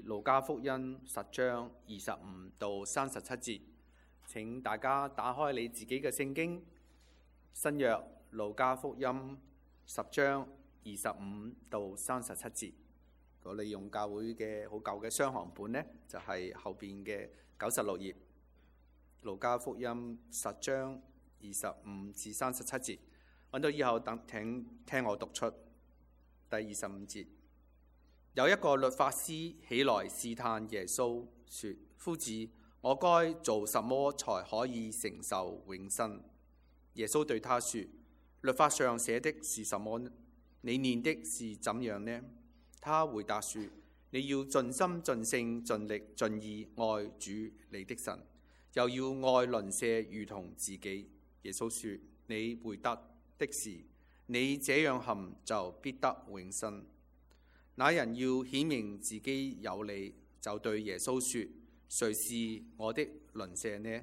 路加福音10章25到37節。請大家打開你自己嘅聖經，新約路加福音10章25到37節。如果你用教會嘅好舊嘅雙行本呢，就係後邊嘅96頁。路加福音10章25至37節，揾到以後聽我讀出第25節。有一個律法師起來試探耶穌，說：夫子，我該做什麼才可以承受永生？耶穌對他說：律法上寫的是什麼呢？你念的是怎樣呢？他回答說：你要盡心盡性盡力盡意愛主你的神，又要愛鄰舍如同自己。耶穌說：你回答的是，你這樣行就必得永生。那人要顯明自己有理，就對耶穌說：誰是我的鄰舍呢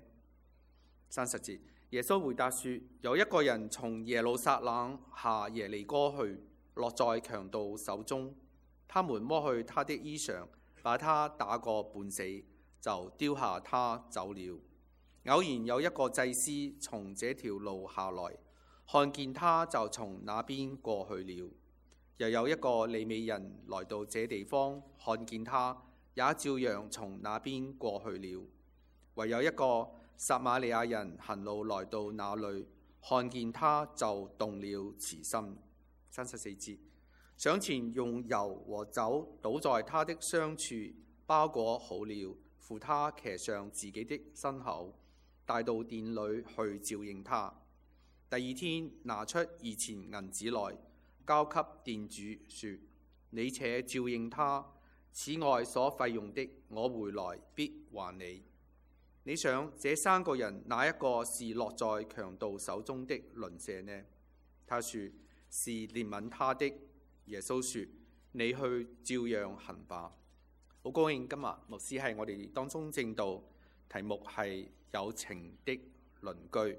？30節，耶穌回答說：有一個人從耶路撒冷下耶利哥去，落在強盜手中，他們摸去他的衣裳，把他打個半死，就丟下他走了。偶然有一個祭司從這條路下來，看見他就從那邊過去了。又有一個利未人來到這地方，看見他，也照樣從那邊過去了。唯有一個撒瑪利亞人行路來到那裏，看見他就動了慈心。34節，上前用油和酒倒在他的傷處，包裹好了，扶他騎上自己的牲口，帶到店裏去照應他。第二天拿出2錢銀子來，交給店主說：你且照應他，此外所費用的，我回來必還你。你想這3個人哪一個是落在強盜手中的鄰舍呢？他說：是憐憫他的。耶穌說：你去照樣行吧。好高興今日牧師係我哋當中證道，題目係有情的鄰居。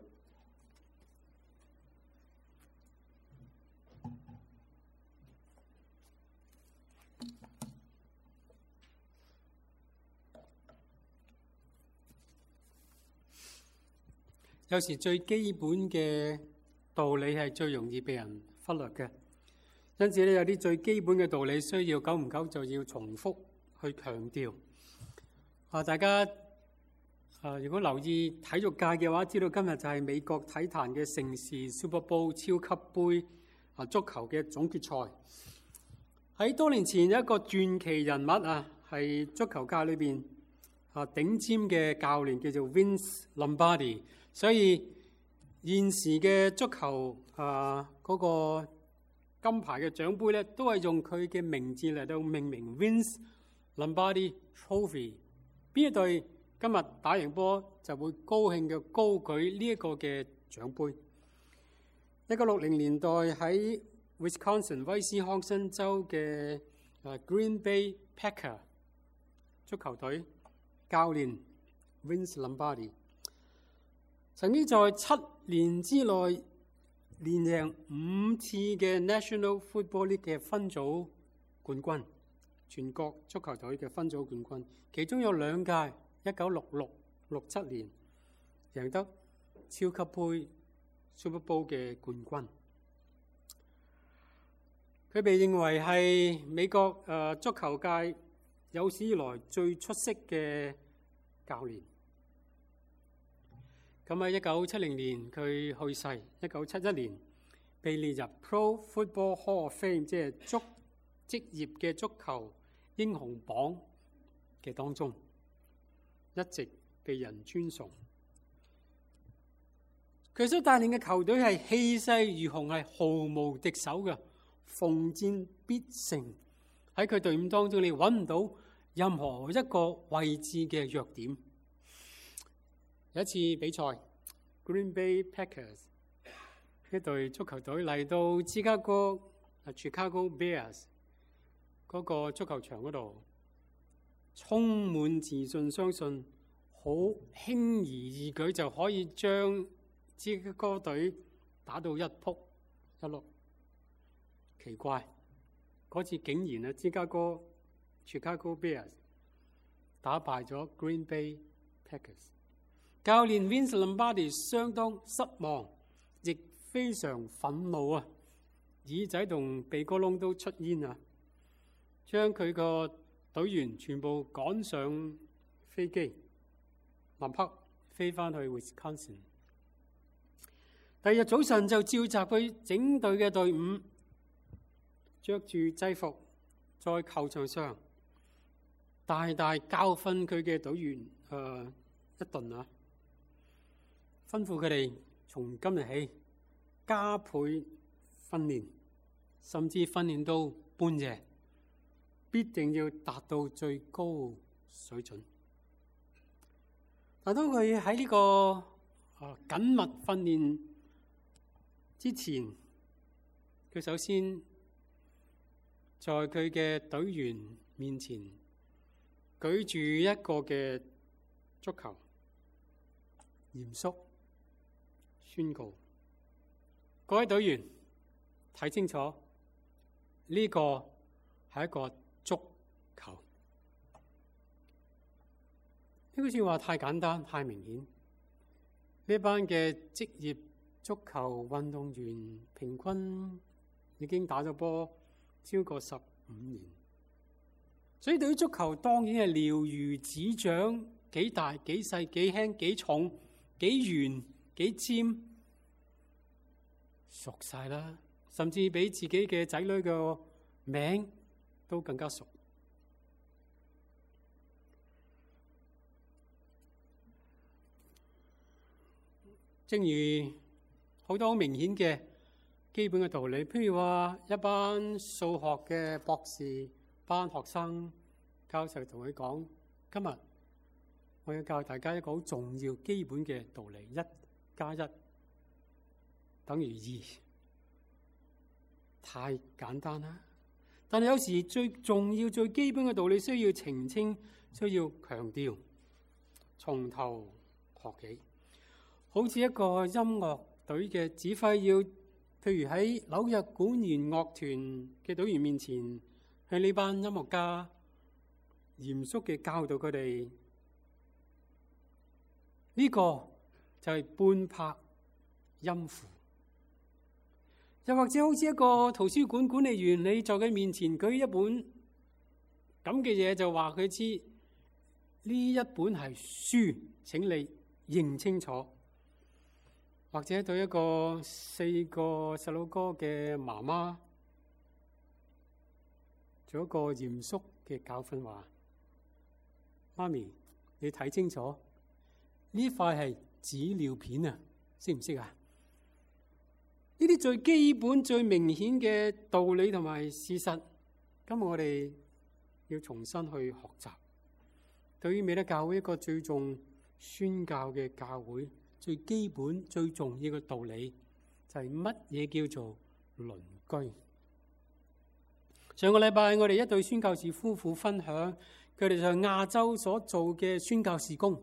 有時最基本嘅道理係最容易被人忽略嘅，因此咧有啲最基本嘅道理需要久唔久就要重複去強調。大家如果留意體育界嘅話，知道今日就係美國體壇嘅盛事 Super Bowl 超級杯足球嘅總決賽。喺多年前有一個傳奇人物係足球界裏邊頂尖嘅教練，叫做 Vince Lombardi。所以現時嘅足球嗰個金牌嘅獎杯咧，都係用佢嘅名字嚟到命名 Vince Lombardi Trophy。邊一隊今日打贏波就會高興嘅高舉呢一個嘅獎杯。1960年代喺 Wisconsin 威斯康辛州嘅Green Bay Packers 足球隊教練 Vince Lombardi。曾經在7年之內連贏5次嘅 National Football League 嘅分組冠軍，全國足球隊嘅分組冠軍，其中有2屆1966、67年贏得超級杯 Super Bowl 嘅冠軍。佢被認為係美國足球界有史以來最出色嘅教練。咁喺1970年佢去世，1971年被列入 Pro Football Hall of Fame， 即係職業嘅足球英雄榜嘅當中，一直被人尊崇。佢所帶領嘅球隊係氣勢如虹，係毫無敵手嘅，逢戰必勝。喺佢隊伍當中，你揾唔到任何一個位置嘅弱點。有一次比賽 ，Green Bay Packers 一隊足球隊嚟到芝加哥 Chicago Bears 嗰個足球場嗰度，充滿自信，相信好輕而易舉就可以將芝加哥隊打到一仆一碌。奇怪，嗰次竟然Chicago Bears 打敗咗 Green Bay Packers。教練 Vince Lombardi 相當失望，亦非常憤怒啊！耳仔同鼻哥窿都出煙啊！將佢個隊員全部趕上飛機，立刻飛翻去 Wisconsin。第二日早晨就召集佢整隊嘅隊伍，着住制服，在球場上大大教訓佢嘅隊員一頓啊！吩咐佢哋從今日起加倍訓練，甚至訓練到半夜，必定要達到最高水準。但當佢喺呢個緊密訓練之前，佢首先在佢嘅隊員面前舉住一個嘅足球，嚴肅宣告：各位隊員，睇清楚，呢個係一個足球。呢句說話太簡單、太明顯。呢班嘅職業足球運動員平均已經打咗波超過15年，所以對於足球當然係了如指掌，幾大、幾細、幾輕、幾重、幾圓、幾尖，熟晒啦，甚至比自己嘅仔女嘅名都更加熟。正如好多好明顯嘅基本嘅道理，譬如話一班數學嘅博士班學生，教授同佢講：今日我要教大家一個好重要基本嘅道理，1+1等於2。太簡單啦！但係有時最重要、最基本嘅道理需要澄清，需要強調，從頭學起。好似一個音樂隊嘅指揮要，譬如喺紐約管弦樂團嘅隊員面前，向呢班音樂家嚴肅嘅教導佢哋，呢個就係半拍音符。又或者好似一個圖書館管理員，你在佢面前舉一本咁嘅嘢，就話佢知呢一本係書，請你認清楚。或者對一個4個細佬哥嘅媽媽做一個嚴肅嘅教訓，話：媽咪，你睇清楚，呢塊係紙尿片啊，識唔識啊？呢啲最基本、最明顯嘅道理同埋事實，今日我哋要重新去學習。對於美德教會一個最重宣教嘅教會，最基本、最重要嘅道理就係乜嘢叫做鄰居。上個禮拜我哋一對宣教士夫婦分享佢哋在亞洲所做嘅宣教事工，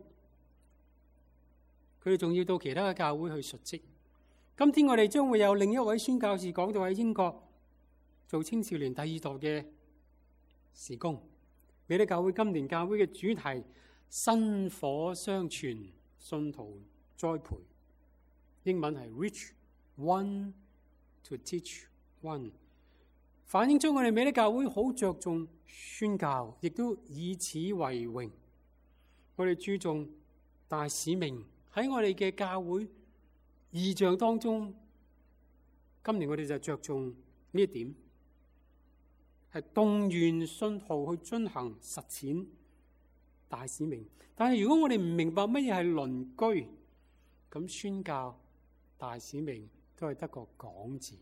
佢哋仲要到其他嘅教會去述職。今天我哋將會有另一位宣教士講到喺英國做青少年第2代嘅事工。美德教會今年教會嘅主題：薪火相傳，信徒栽培。英文係 Reach one to teach one， 反映咗我哋美德教會好着重宣教，亦都以此為榮。我哋注重大使命，喺我哋嘅教會異象當中，今年我哋就着重呢一點，係動員信徒去遵行實踐大使命。但係如果我哋唔明白乜嘢係鄰居，咁宣教大使命都係得個講字。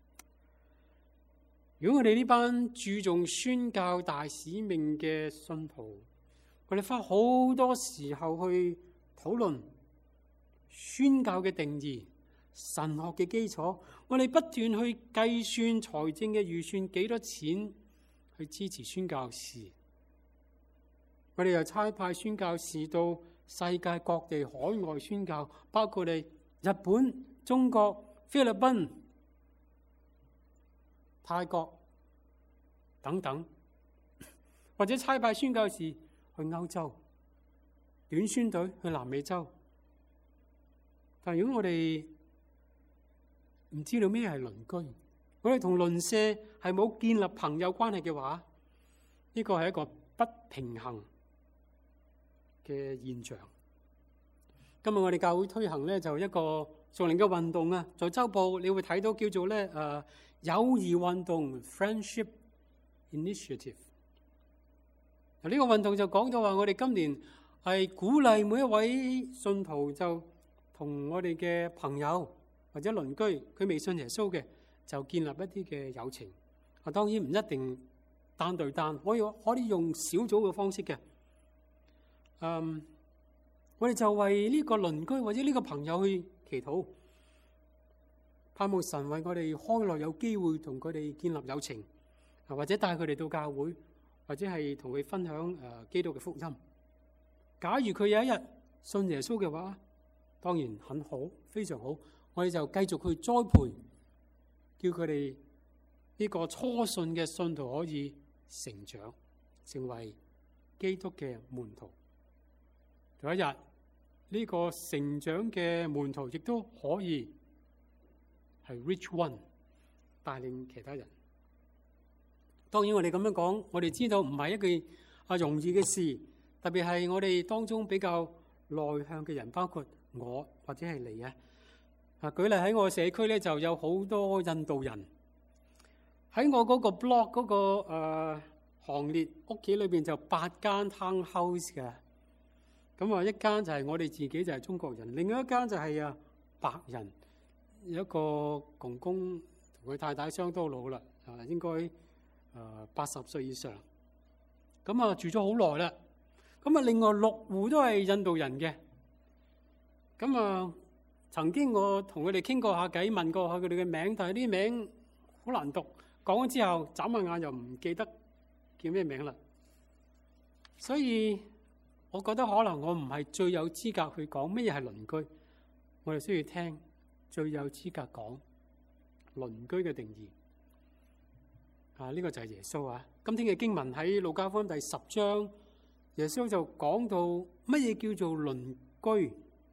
如果我哋呢班注重宣教大使命嘅信徒，我哋花好多時候去討論宣教嘅定義、神學嘅基礎，我哋不斷去計算財政嘅預算，幾多錢去支持宣教士。我哋又差派宣教士到世界各地海外宣教，包括你日本、中國、菲律賓、泰國等等，或者差派宣教士去歐洲，短宣隊去南美洲。但如果我哋唔知道咩係鄰居，我哋同鄰舍係冇建立朋友關係嘅話，呢個係一個不平衡嘅現象。今日我哋教會推行咧就一個屬靈嘅運動啊，在週報你會睇到叫做咧友誼運動 （Friendship Initiative）。嗱，呢個運動就講到話，我哋今年係鼓勵每一位信徒就同我哋嘅朋友或者鄰居，佢未信耶穌嘅，就建立一啲嘅友情。啊，當然唔一定單對單，可以用小組嘅方式嘅。我哋就為呢個鄰居或者呢個朋友去祈禱，盼望神為我哋開路，有機會同佢哋建立友情，或者帶佢哋到教會，或者係同佢分享基督嘅福音。假如佢有一日信耶穌嘅話，當然很好，非常好。我哋就繼續去栽培，叫佢哋呢個初信嘅信徒可以成長，成為基督嘅門徒。有一日呢個成長嘅門徒亦都可以係 reach one， 帶領其他人。當然我哋咁樣講，我哋知道唔係一件容易嘅事，特別係我哋當中比較內向嘅人，包括我或者係你啊。舉例喺我社區咧，就有好多印度人喺我嗰個 block 嗰個行列屋企裏邊，就8間 townhouse 嘅。咁啊，一間就係我哋自己，就係中國人；另外一間就係白人，有一個公公同佢太太相當老啦，應該80歲以上。咁啊，住咗好耐啦。咁啊，另外6戶都係印度人嘅。咁啊，曾經我同佢哋傾過下偈，問過下佢哋嘅名，但係啲名好難讀，講咗之後眨下眼又唔記得叫咩名啦。所以我覺得可能我唔係最有資格去講咩係鄰居，我哋需要聽最有資格講鄰居嘅定義。呢個就係耶穌啊！今天嘅經文喺路加福音第10章，耶穌就講到乜嘢叫做鄰居。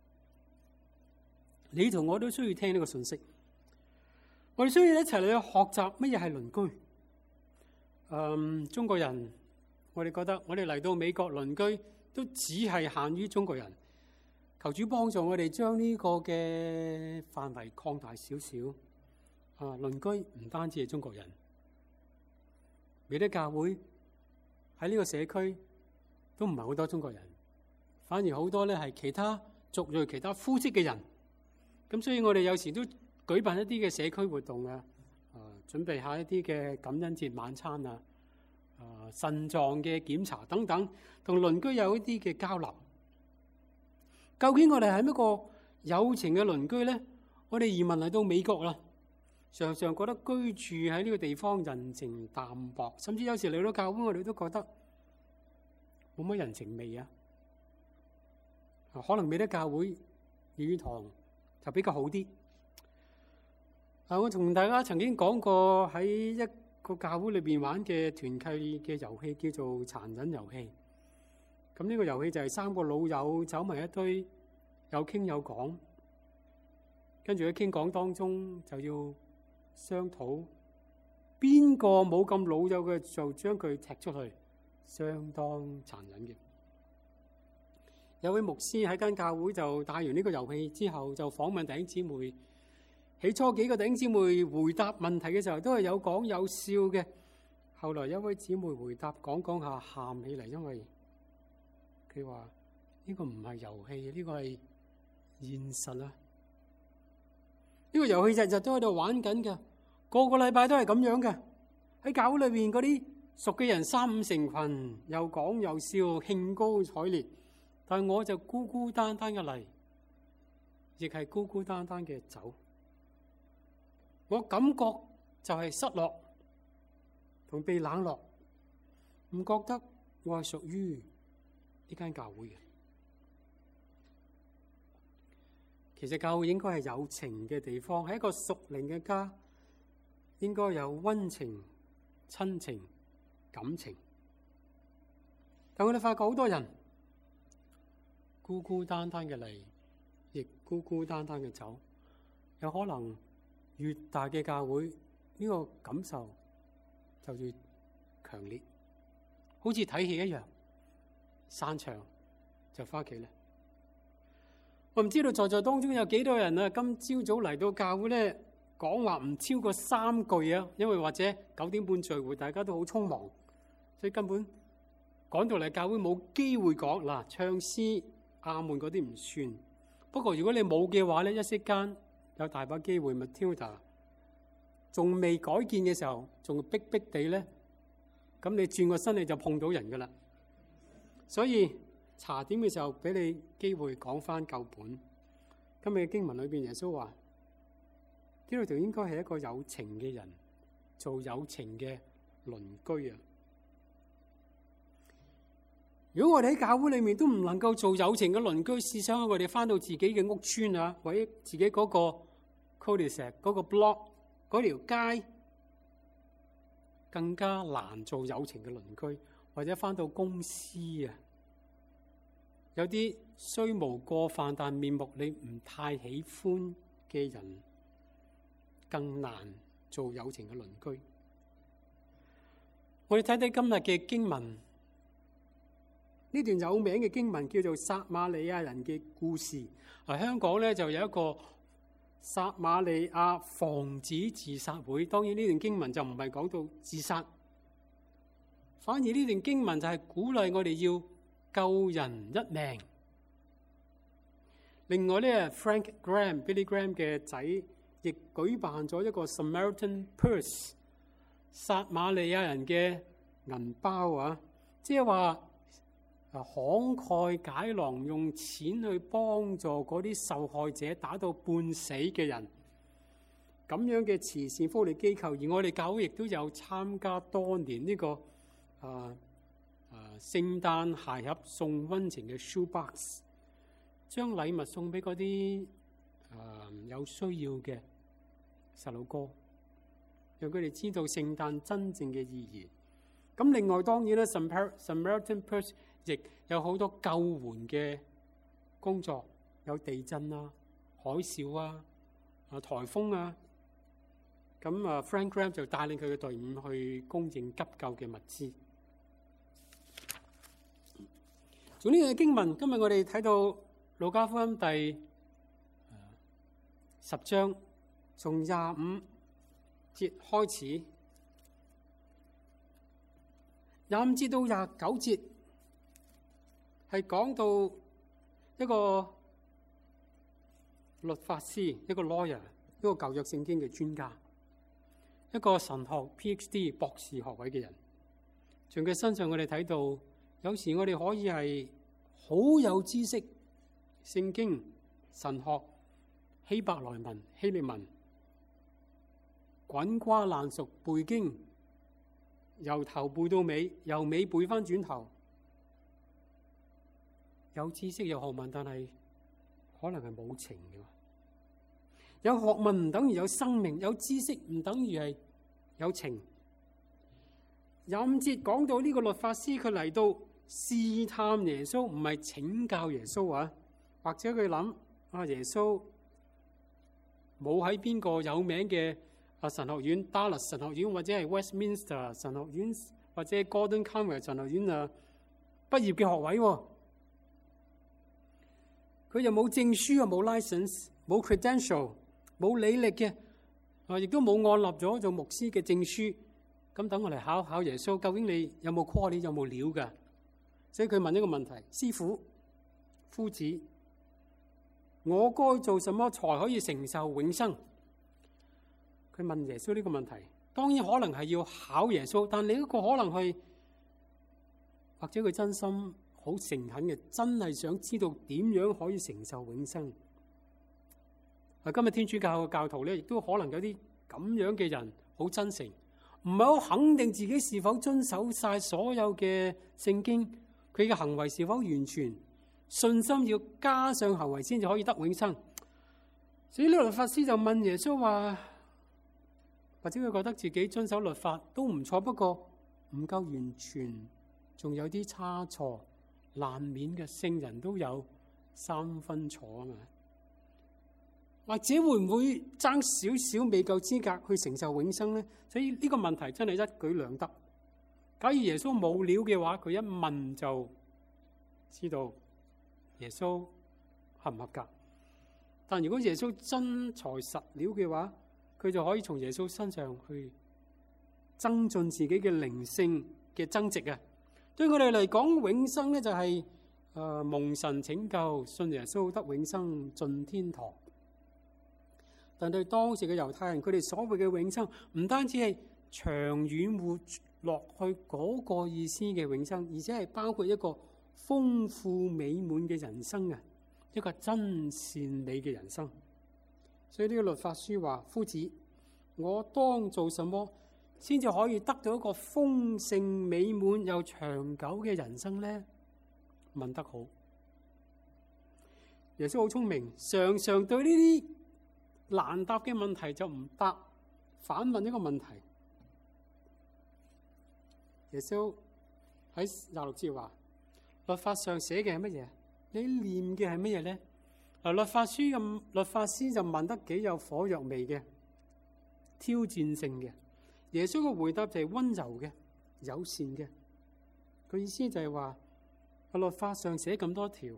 你同我都需要聽呢個信息，我哋需要一齊嚟去學習乜嘢係鄰居。中國人，我哋覺得我哋嚟到美國鄰居都只係限於中國人。求主幫助我哋將呢個嘅範圍擴大少少。鄰居唔單止係中國人，美德教會喺呢個社區都唔係好多中國人，反而好多咧係其他族裔、其他膚色嘅人。咁所以我哋有時都舉辦一啲嘅社區活動啊，準備下一啲嘅感恩節晚餐啊，腎臟嘅檢查等等，同鄰居有一啲嘅交流。究竟我哋係一個有情嘅鄰居咧？我哋移民嚟到美國啦，常常覺得居住喺呢個地方人情淡薄，甚至有時嚟到教會我哋都覺得冇乜人情味啊。可能美德教會語堂就比較好啲。我同大家曾經講過喺一個教會裏邊玩嘅團契嘅遊戲，叫做殘忍遊戲。咁呢個遊戲就係3個老友走埋一堆，有傾有講，跟住喺傾講當中就要商討邊個冇咁老友嘅，就將佢踢出去，相當殘忍嘅。有位牧師喺間教會就帶完呢個遊戲之後，就訪問弟兄姊妹。起初幾個弟兄姊妹回答問題嘅時候都係有講有笑嘅，後來有位姊妹回答講下喊起嚟，因為佢話呢個唔係遊戲，呢個係現實啊！呢個遊戲日日都喺度玩緊嘅，個個禮拜都係咁樣嘅。喺教會裏邊嗰啲熟嘅人3、5成群，又講又笑，興高采烈。但係我就孤孤單單嘅嚟，亦係孤孤單單嘅走。我感覺就係失落同被冷落，唔覺得我係屬於呢間教會嘅。其實教會應該係有情嘅地方，係一個屬靈嘅家，應該有溫情、親情、感情。 但我哋發覺好多人孤孤單單嘅嚟，亦孤孤單單嘅走。有可能越大嘅教會，呢個感受就越強烈，好似睇戲一樣，散場就翻屋企啦。我唔知道在座當中有幾多人啊，今朝早嚟到教會咧，講話唔超過3句啊，因為或者9點半聚會，大家都好匆忙，所以根本趕到嚟教會冇機會講嗱，唱詩、阿門嗰啲唔算。不過如果你冇嘅話咧，一息間有大把機會。Matilda 仲未改建嘅時候，仲逼逼地咧，咁你轉個身你就碰到人噶啦。所以茶點嘅時候俾你機會講翻舊本。今日嘅經文裏邊，耶穌話基督徒應該係一個有情嘅人，做有情嘅鄰居啊！如果我哋喺教會裏面都唔能夠做有情嘅鄰居，試想下我哋翻到自己嘅屋村啊，或者自己嗰個 cul-de-sac 嗰個 block 嗰條街，更加難做有情嘅鄰居。或者翻到公司啊，有啲雖無過犯但面目你唔太喜歡嘅人，更難做有情嘅鄰居。我哋睇睇今日嘅經文，呢段有名嘅經文叫做撒瑪利亞人嘅故事。香港咧就有一個撒瑪利亞防止自殺會。當然呢段經文就唔係講到自殺，反而呢段經文就係鼓勵我哋要救人一命。另外咧 Billy Graham 嘅仔亦舉辦咗一個 Samaritan Purse 撒瑪利亞人嘅銀包啊，即係話慷慨解囊，用錢去幫助嗰啲受害者打到半死嘅人，咁樣嘅慈善福利機構。而我哋教會亦都有參加多年呢個聖誕鞋盒送溫情嘅 shoebox， 將禮物送俾嗰啲有需要嘅細路哥，讓佢哋知道聖誕真正嘅意義。咁另外當然咧 Samaritan Purse 亦有好多救援嘅工作，有地震啊、海嘯啊、颱風啊。咁Frank Graham 就帶領佢嘅隊伍去供應急救嘅物資。從呢個經文，今日我哋睇到路加福音第10章，從25節開始，25節到29節係講到一個律法師，一個 lawyer， 一個舊約聖經嘅專家，一個神學 PhD 博士學位嘅人。從佢身上我哋睇到，有時我哋可以係好有知識，聖經、神學、希伯來文、希利文，滾瓜爛熟背經，由頭背到尾，由尾背翻轉頭，有知識有學問，但係可能係冇情嘅。有學問唔等於有生命，有知識唔等於係有情。25節講到呢個律法師，佢嚟到試探耶穌，唔係請教耶穌啊，或者佢諗耶穌冇喺邊個有名嘅神學院 Dallas 神學院，或者係 Westminster 神學院，或者 Gordon Conwell 神學院畢業嘅學位喎。佢又冇證書，又冇 license， 冇 credential， 冇履歷嘅，亦都冇按立咗做牧師嘅證書。咁等我嚟考考耶穌，究竟你有冇 quality， 有冇料㗎？所以佢問一個問題：師父、夫子，我該做什麼才可以承受永生？佢問耶穌呢個問題，當然可能係要考耶穌，但另一個可能係，或者佢真心好誠懇嘅，真係想知道點樣可以承受永生。今日天主教嘅教徒咧，亦都可能有啲咁樣嘅人，好真誠，唔係好肯定自己是否遵守晒所有嘅聖經，佢嘅行為是否完全，信心要加上行為先至可以得永生。所以呢個律法師就問耶穌話，或者佢覺得自己遵守律法都唔錯，不過唔夠完全仲有啲差錯，難免嘅，聖人都有3分錯啊嘛。或者會唔會爭少少未夠資格去承受永生呢？所以呢個問題真係一舉兩得。假如耶穌冇料嘅話，佢一問就知道耶穌合唔合格。但如果耶穌真材實料嘅話，佢就可以從耶穌身上去增進自己嘅靈性嘅增值啊！對佢哋嚟講，永生咧就係蒙神拯救，信耶穌得永生，進天堂。但對當時嘅猶太人，佢哋所謂嘅永生，唔單止係長遠活落去嗰個意思嘅永生，而且係包括一個豐富美滿嘅人生啊，一個真善美嘅人生。所以呢個律法書話：夫子，我當做什麼先至可以得到一個豐盛美滿又長久嘅人生呢？問得好。耶穌好聰明，常常對呢啲難答嘅問題就唔答，反問一個問題。耶穌喺26節話：律法上寫嘅係乜嘢？你念嘅係乜嘢咧？律法師就問得幾有火藥味嘅，挑戰性嘅。耶穌嘅回答就係溫柔嘅、友善嘅。佢意思就係話：律法上寫咁多條，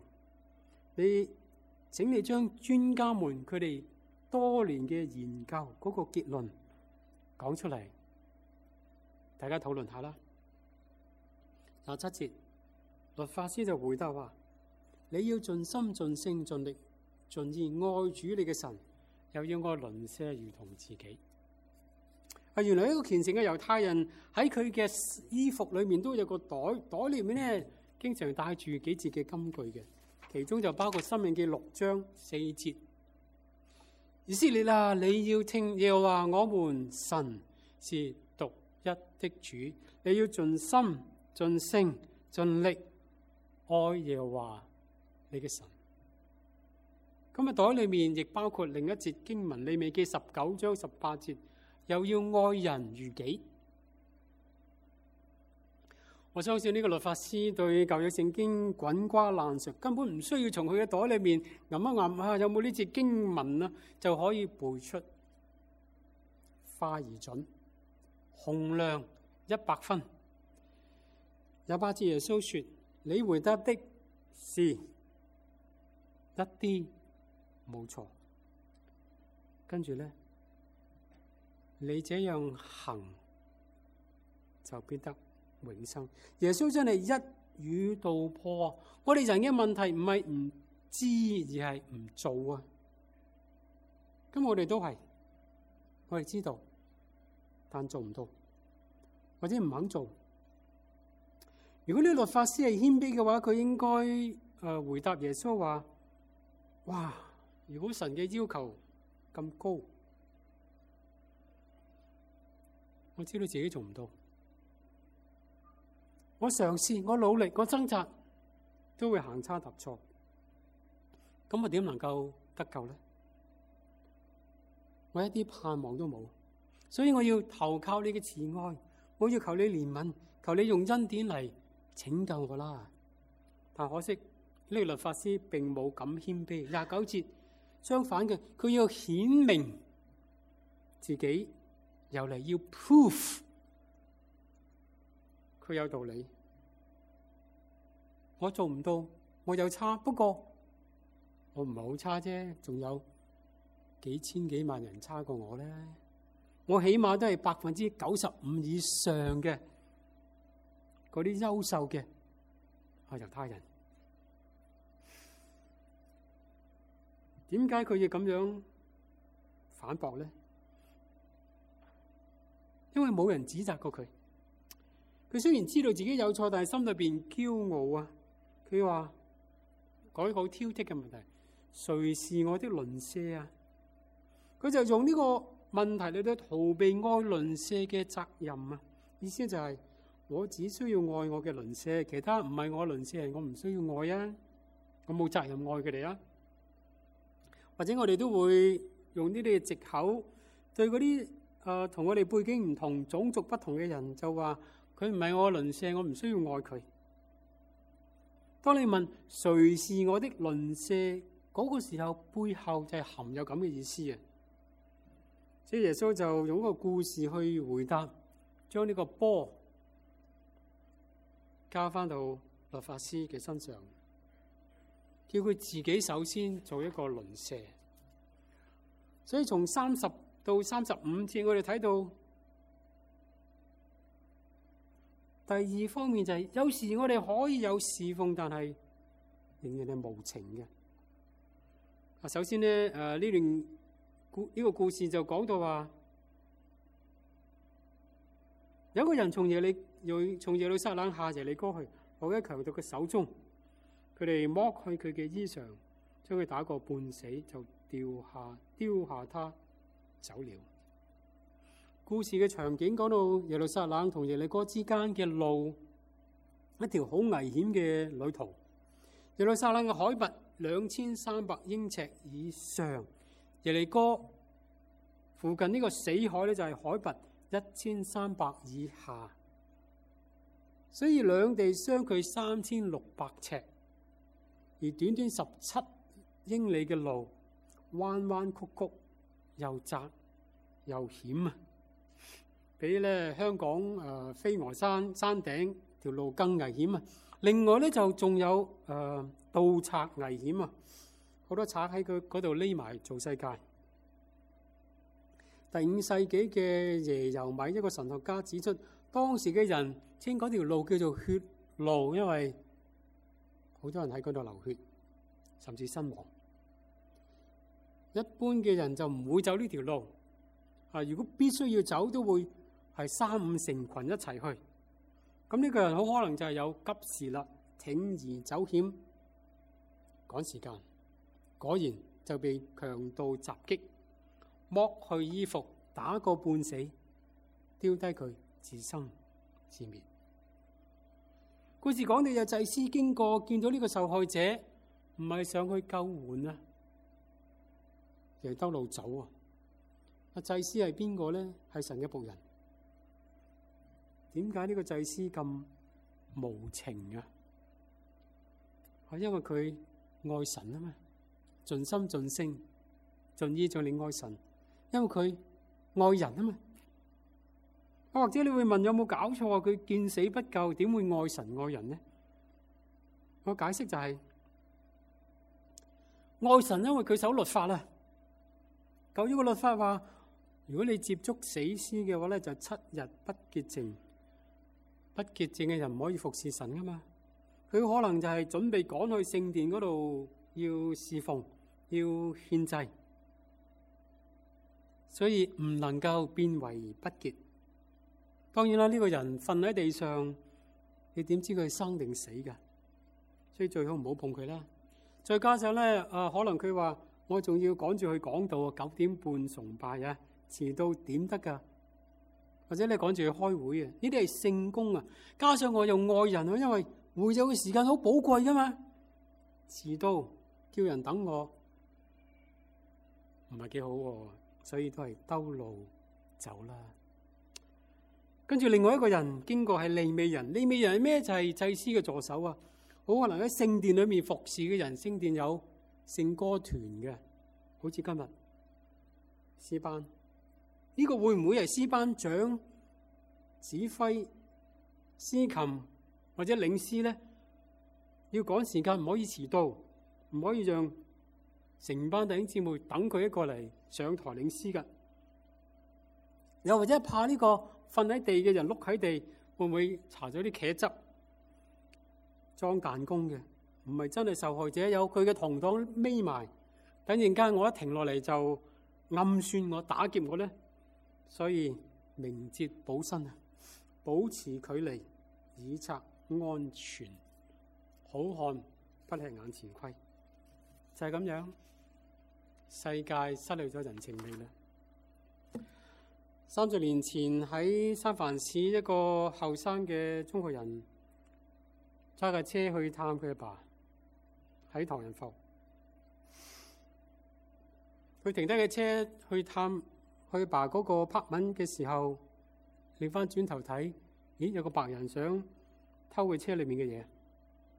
請你將專家們佢哋多年嘅研究嗰個結論講出嚟，大家討論下啦。27節，律法師就回答話：你要盡心、盡性、盡力、盡意愛主你嘅神，又要愛鄰舍如同自己。原來一個虔誠嘅猶太人喺佢嘅衣服裏面都有個袋，袋裏面咧經常帶住幾節嘅金句嘅，其中就包括申命記6章4節。以色列啊，你要聽耶和華我們神是獨一的主，你要盡心、盡性、盡力愛耶和華你嘅神。咁袋裏面亦包括另一節經文，利未記19章18節，又要愛人如己。我相信呢個律法師對舊約聖經滾瓜爛熟，根本唔需要從佢嘅袋裏面揞一揞下有冇呢節經文啊，就可以背出，化而準，洪亮100分。28節耶穌說：你回答的是一啲冇錯。跟住咧，你這樣行就必得永生。耶穌真係一語道破啊！我哋人嘅問題唔係唔知，而係唔做啊！咁我哋都係，我哋知道，但做唔到，或者唔肯做。如果呢個律法師係謙卑嘅話，佢應該回答耶穌話：哇！如果神嘅要求咁高，我知道自己做唔到。我嘗試，我努力，我掙扎，都會行差踏錯。咁我點能夠得救呢？我一啲盼望都冇，所以我要投靠你嘅慈愛，我要求你憐憫，求你用恩典嚟拯救我啦。但可惜呢個律法師並冇咁謙卑。29節相反嘅，佢要顯明自己，又嚟要 proof。佢有道理，我做唔到，我有差，不過我唔係好差啫，仲有幾千幾萬人差過我咧，我起碼都係95%以上嘅嗰啲優秀嘅猶太人。點解佢要咁樣反駁咧？因為冇人指責過佢。佢雖然知道自己有錯，但係心裏邊驕傲啊！佢話講一個好挑剔嘅問題：誰是我的鄰舍啊？佢就用呢個問題嚟到逃避愛鄰舍嘅責任啊！意思就係我只需要愛我嘅鄰舍，其他唔係我鄰舍人，我唔需要愛啊！我冇責任愛佢哋啊！或者我哋都會用呢啲嘅藉口，對嗰啲同我哋背景唔同、種族不同嘅人就話。佢唔係我鄰舍，我唔需要愛佢。 當你問誰是我的鄰舍嗰個時候，背後就係含有咁嘅意思啊！所以耶穌就用一個故事去回答，將呢個波交翻到律法師嘅身上，叫佢自己首先做一個鄰舍。所以從30到35節，我哋睇到第二方面就係，有時我哋可以有侍奉，但係仍然係無情嘅。首先呢，呢個故事就講到話，有一個人從耶路撒冷下耶利哥去，落喺強盜嘅手中，佢哋剝去佢嘅衣裳，將佢打個半死，就丟下他走了。故事嘅場景講到耶路撒冷同耶利哥之間嘅路，一條好危險嘅旅途。耶路撒冷嘅海拔2300英尺以上，耶利哥附近呢個死海咧就係海拔1300以下，所以兩地相距3600尺，而短短17英里嘅路，彎彎曲曲，又窄又險啊！比咧香港飛鵝山山頂條路更危險啊！另外咧就仲有盜賊危險啊！好多賊喺佢嗰度匿埋做世界。第5世紀嘅耶柔米一個神學家指出，當時嘅人稱嗰條路叫做血路，因為好多人喺嗰度流血，甚至身亡。一般嘅人就唔會走呢條路，如果必須要走，都會係3-5成群一齊去。咁呢個人好可能就係有急事啦，鋌而走險，趕時間，果然就被強盜襲擊，剝去衣服，打個半死，丟低佢，自生自滅。故事講到有祭司經過，見到呢個受害者，唔係上去救援啊，而係兜路走啊。祭司係邊個咧？係神嘅僕人。點解呢個祭司咁無情啊？係因為佢愛神啊嘛，盡心盡性盡意盡力愛神，因為佢愛人啊嘛。或者你會問，有冇搞錯啊？佢見死不救，點會愛神愛人呢？我解釋就係愛神，因為佢守律法啦。舊約個律法話，如果你接觸死屍嘅話咧，就7日不潔淨。不潔淨嘅人唔可以服侍神噶嘛。佢可能就係準備趕去聖殿嗰度要侍奉，要獻祭，所以唔能夠變為不潔。當然啦，呢個人瞓喺地上，你點知佢係生定死噶？所以最好唔好碰佢啦。再加上咧，可能佢話我仲要趕住去講道，9點半崇拜啊，遲到點得噶？或者你趕住去開會啊？呢啲係聖工啊！加上我又愛人啊，因為會友嘅時間好寶貴噶嘛。遲到叫人等我，唔係幾好喎，所以都係兜路走啦。跟住另外一個人經過係利未人，利未人係咩？就係祭司嘅助手啊！好可能喺聖殿裏面服侍嘅人，聖殿有聖歌團嘅，好似今日詩班。呢個會唔會係詩班長、指揮、司琴或者領詩呢？要趕時間，唔可以遲到，唔可以讓成班弟兄姊妹等佢一個嚟上台領詩噶。又或者怕呢個瞓喺地嘅人碌喺地，會唔會搽咗啲茄汁裝彈弓嘅？唔係真係受害者，有佢嘅同黨匿埋，等陣間我一停落嚟就暗算我、打劫我呢。所以明哲保身啊，保持距離，以策安全。好漢不吃眼前虧，就係咁樣。世界失去咗人情味啦。30年前喺三藩市，一個後生嘅中國人揸架車去探佢阿爸喺唐人埠。佢停低嘅車去探佢爸嗰個拍文嘅時候，擰翻轉頭睇，咦，有個白人想偷佢車裏面嘅嘢。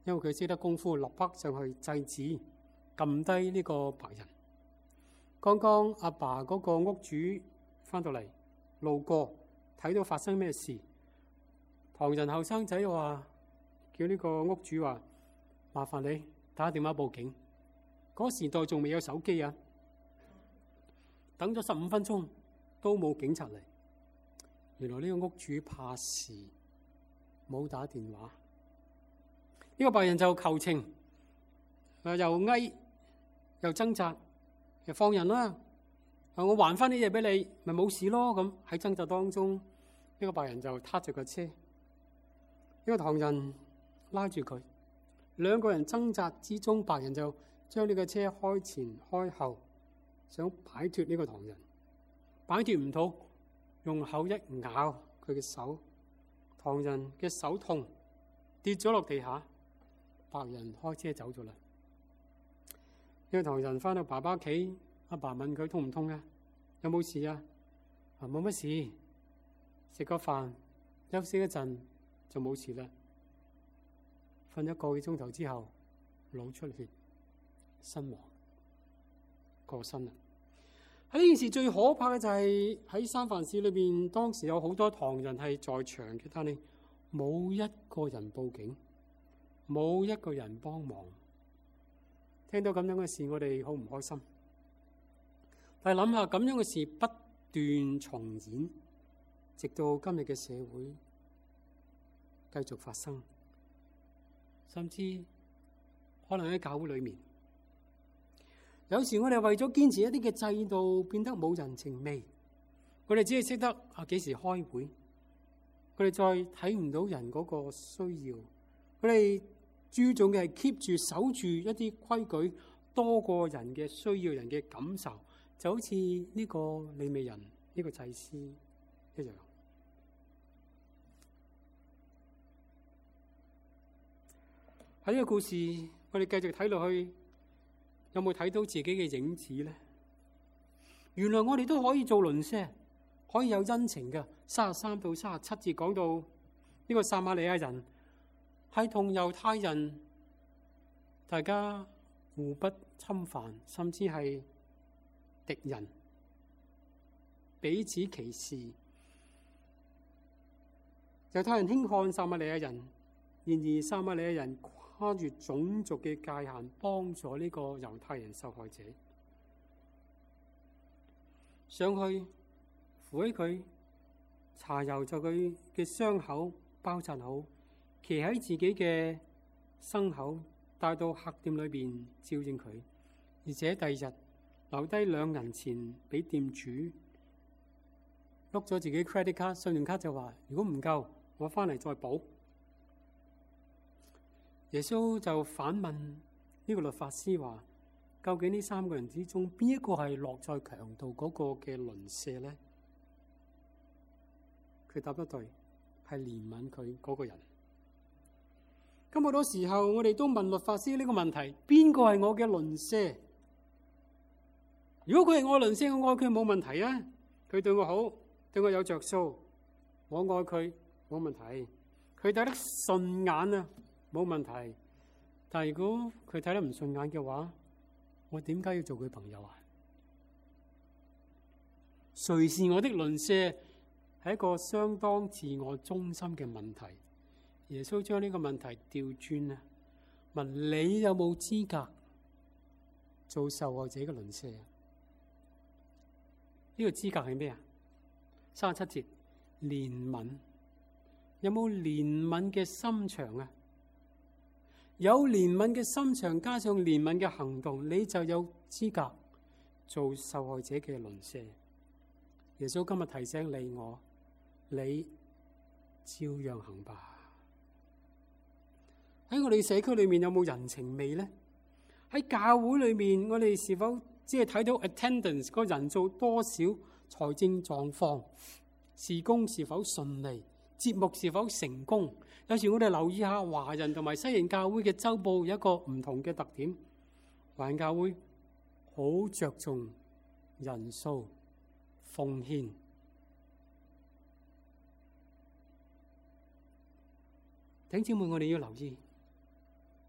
因為佢識得功夫，立刻上去制止、撳低呢個白人。剛剛阿爸嗰個屋主翻到嚟，路過睇到發生咩事，唐人後生仔話叫呢個屋主話：麻煩你打電話報警。嗰時代仲未有手機啊！等咗15分鐘都冇警察嚟。原來呢個屋主怕事，冇打電話。呢個白人就求情，又哀又掙扎，就放人啦。我還翻啲嘢俾你，咪冇事咯。咁喺掙扎當中，呢個白人就撻着個車，呢個唐人拉住佢，兩個人掙扎之中，白人就將呢個車開前開後，想擺脫呢個唐人，擺脫唔到，用口一咬佢嘅手，唐人嘅手痛，跌咗落地下，白人開車走咗啦。呢個唐人翻到爸爸屋企，阿爸問佢痛唔痛啊？有冇事啊？冇乜事，食個飯，休息一陣就冇事啦。瞓一個幾鐘頭之後，腦出血，身亡，過身啦。喺呢件事最可怕嘅就係喺三藩市裏邊，當時有好多唐人係在場嘅，但係冇一個人報警，冇一個人幫忙。聽到咁樣嘅事，我哋好唔開心。但係諗下咁樣嘅事不斷重演，直到今日嘅社會繼續發生，甚至可能喺教會裏面。有時我哋為咗堅持一啲嘅制度，變得冇人情味。我哋只係識得幾時開會，我哋再睇唔到人嗰個需要。我哋注重嘅係 keep 住守住一啲規矩，多過人嘅需要、人嘅感受，就好似呢個利未人呢個祭司一樣。喺呢個故事，我哋繼續睇落去。有冇睇到自己嘅影子呢？原來我哋都可以做鄰舍，可以有恩情嘅。33到37節講到呢個撒瑪利亞人係同猶太人大家互不侵犯，甚至係敵人，彼此歧視。猶太人輕看撒瑪利亞人，然而撒瑪利亞人跨越種族嘅界限，幫助呢個猶太人受害者上去扶起佢，搽油就佢嘅傷口包紮好，騎喺自己嘅牲口帶到客店裏邊照應佢，而且第二日留低2銀錢俾店主，碌咗自己 credit card 信用卡就話：如果唔夠，我翻嚟再補。耶穌就反問呢個律法師話：究竟呢3個人之中，邊一個係落在強盜嗰個嘅鄰舍呢？佢答得對，係憐憫佢嗰個人。咁好多時候，我哋都問律法師呢個問題：邊個係我嘅鄰舍？如果佢係我鄰舍，我愛佢冇問題啊！佢對我好，對我有着數，我愛佢冇問題。佢睇得順眼啊！冇問題，但係如果佢睇得唔順眼嘅話，我點解要做佢朋友啊？誰是我的鄰舍係一個相當自我中心嘅問題。耶穌將呢個問題調轉啊，問你有冇資格做受害者嘅鄰舍啊？呢個資格係咩啊？37節，憐憫，有冇憐憫嘅心腸啊？有憐憫嘅心腸，加上憐憫嘅行動，你就有資格做受害者嘅鄰舍。耶穌今日提醒你我，你照樣行吧。喺我哋社區裏面有冇人情味呢？喺教會裏面，我哋是否只係睇到 attendance 個人數多少、財政狀況、事工是否順利、節目是否成功？有時我哋留意下華人同埋西人教會嘅週報有一個唔同嘅特點，華人教會好着重人數、奉獻。弟兄姊妹，我哋要留意，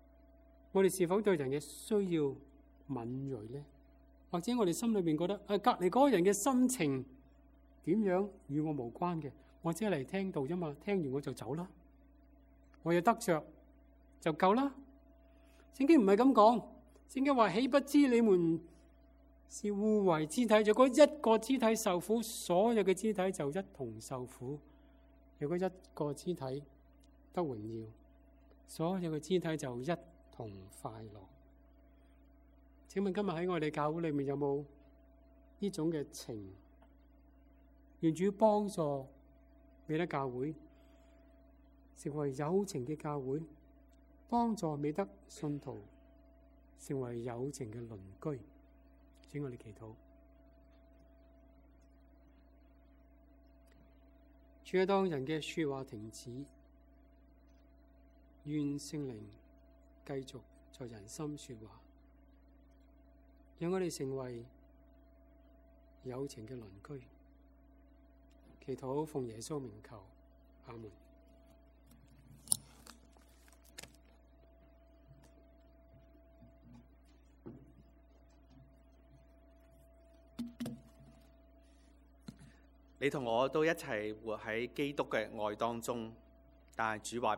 我哋是否對人嘅需要敏銳呢？或者我哋心裏邊覺得隔離嗰個人嘅心情點樣與我無關嘅，我只係嚟聽道啫嘛，聽完我就走啦，我有得着就夠啦。聖經唔係咁講，聖經話豈不知你們是互為肢體，如果一個肢體受苦，所有嘅肢體就一同受苦；如果一個肢體得榮耀，所有嘅肢體就一同快樂。請問今日喺我哋教會裏面有冇呢種嘅情？願主幫助美德教會成為有情嘅教會，幫助美德信徒成為有情嘅鄰居。請我哋祈禱。主啊，當人嘅說話停止，願聖靈繼續在人心說話，讓我哋成為有情嘅鄰居。祈禱奉耶穌名求，阿門。 你同我都一齊活喺基督嘅愛當中，但係主話